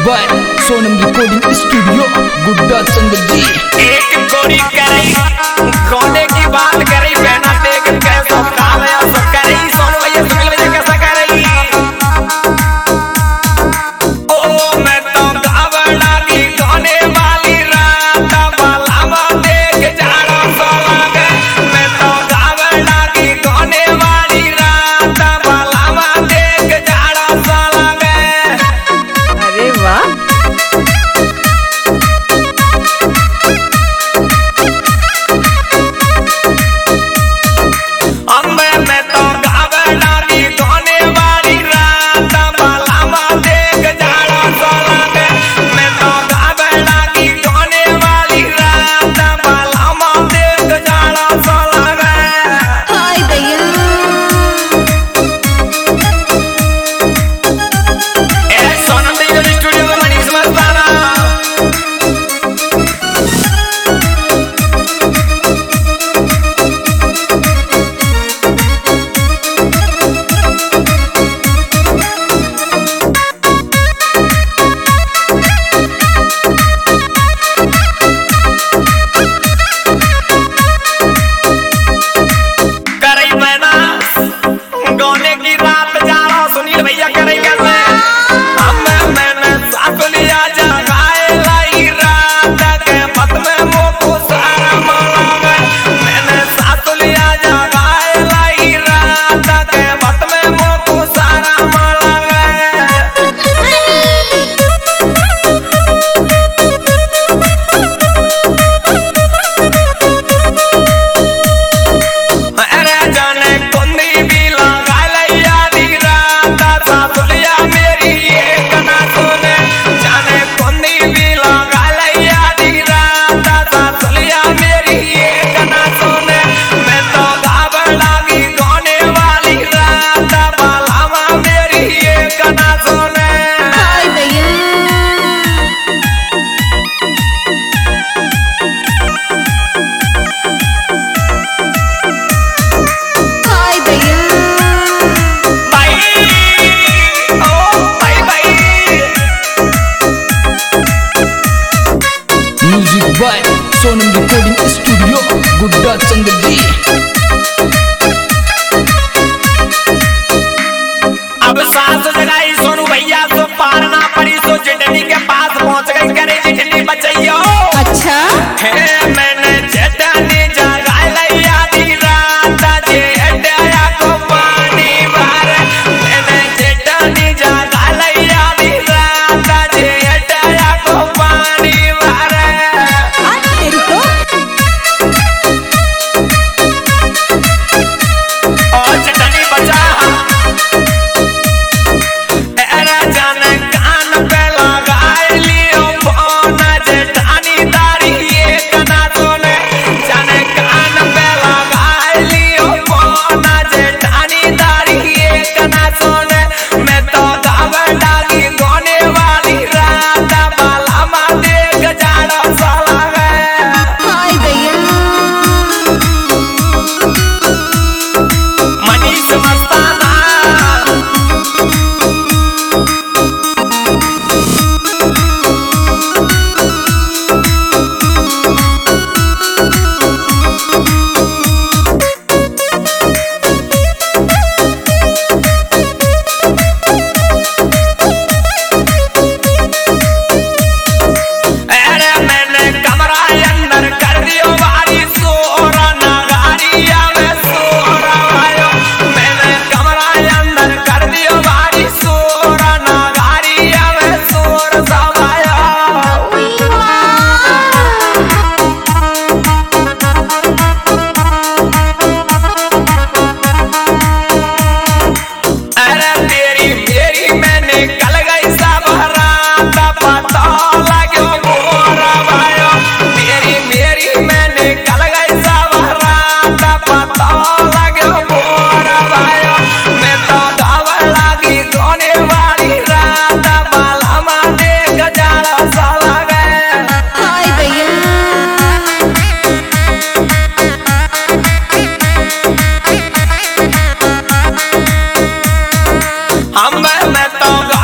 By Sonam recording studio Gudda Chandra जी। एक गोरी करई गोने की बात करई बहना देख कैसा काम है सब करई सोनू भैया सुनील भैया कैसा करई। ओ मैं तो गावड़ा की गोने वाली रात बालावा देख जाड़ा सोलागे। मैं तो गावड़ा की गोने वाली रात बालावा देख जाड़ा सोलागे। अरे वाह, मैं तो गावड़ा की गोने वाली रात बालावा देख जाड़ा सोलागे। मैं तो गावड़ा की गोने वाली रात बालावा देख जाड़ा सोलागे। हाय भैया। ए सोनम डिजिटल स्टूडियो में मनीष मस्ताना। करई मैना गोने की रात जाड़ा सुनील भैया करई कैसे मैंने साथ लिया जगाए लाई रात के मत में मोको सारा मांगा। मैंने साथ लिया जगाए लाई रात के मत में मोको सारा मांगा। अरे जाने कुंदी भी लगा लिया दी रात सासुलिया मेरी एक ना सुने। जाने कुंदी भी लगा लिया दी रात सासुलिया मेरी एक ना सुने। मैं तो गावड़ा की गोने वाली रात बालावा मेरी एक ना सुने। हाय भैया। हाय भैया। भाई ओ भाई music by Sonam recording studio Gudda Chandra जी। अब सास जगाई सोनू भैया सो पार ना पड़ी सो चिटनी के पास पहुंच गई करे चिटनी बचैयो। अच्छा, हे मैंने चिटनी जगा लिया दी रात जे अड्डा को पानी भर। मैंने चिटनी जगा लिया दी रात जे अड्डा को पानी भर। तेरी तो और चिटनी बचा एरा जाने कान पे लगाए लियो फोन जेठानी दारी एक ना सुने। जाने कान पे लगाए लियो फोन जेठानी दारी एक ना सुने। मैं तो गावड़ा की गोने वाली रात बालावा देख जाड़ा सोलागे। हाय भैया। मनीष मस्ताना अरे मैंने कमरा अंदर कर दियो बारी सोरा नगारिया में सोरा आयो। मैंने कमरा अंदर कर दियो बारी सोरा नगारिया में सोर सब आयो। अरे तेरी मेरी मैंने कल गई सब रात पता लगे मोरा भायो। तेरी मेरी मैंने कल गई सब रात पता लगे मोरा भायो। मैं तो गावड़ा की गोने वाली रात बालावा देख जाड़ा सोलागे। हाय भैया। मैं तो